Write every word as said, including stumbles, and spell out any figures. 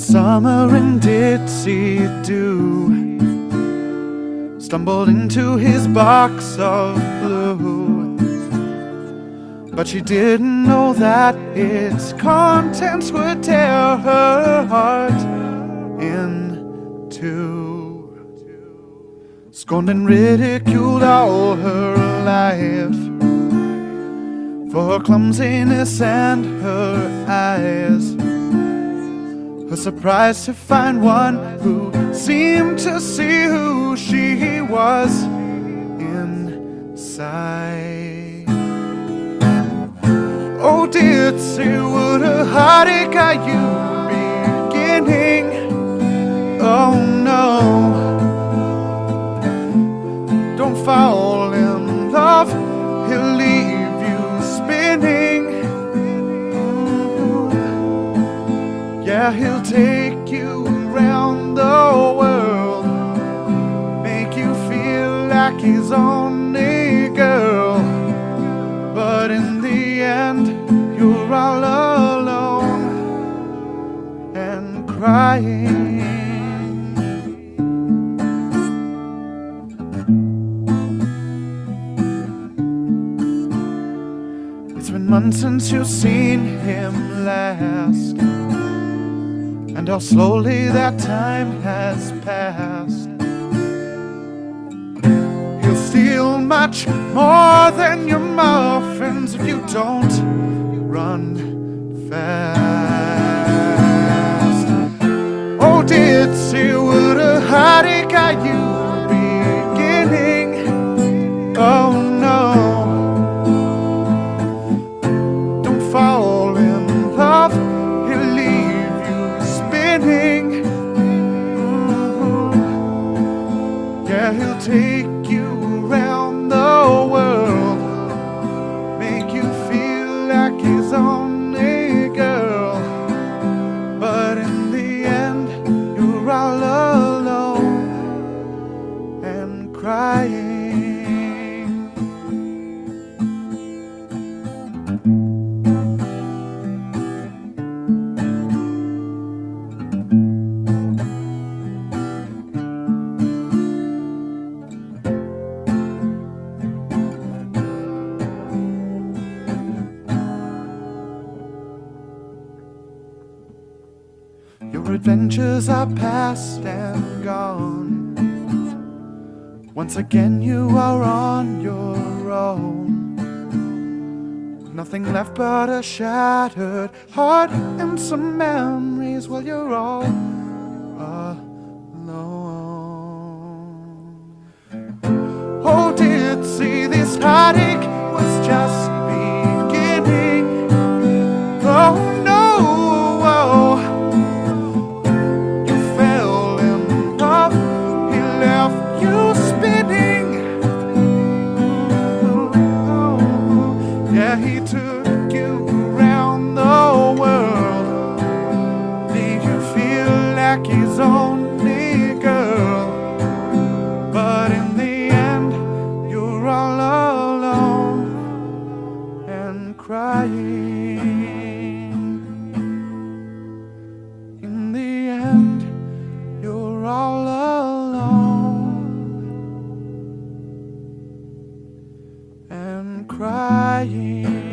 summer in Ditsy Do stumbled into his box of blue, but she didn't know that its contents would tear her heart in two. Scorned and ridiculed all her life for her clumsiness and her eyes, her surprise to find one who seemed to see who she was inside. Oh, Ditsy, what a heartache are you beginning? Oh no, don't fall in love, he'll leave you spinning. Yeah, he'll take you around the world, make you feel like his only girl, but in the end you're all alone and crying. It's been months since you've seen him last, and how slowly that time has passed. He'll steal much more than your muffins if you don't run fast. Oh, Ditsy, what a heartache are you beginning? Oh no, don't fall in love, he'll leave you spinning. Ooh. Yeah, he'll take you around the world, make you feel like his only girl, but in the end you're all alone and crying. Your adventures are past and gone. Once again you are on your own. Nothing left but a shattered heart and some memories while you're all alone. Oh, Ditsy, this heartache was just beginning. Oh no, oh. You spinning. Yeah, he took you around the world, made you feel like his only girl, but in the end you're all alone and crying. In the end you're all alone and crying.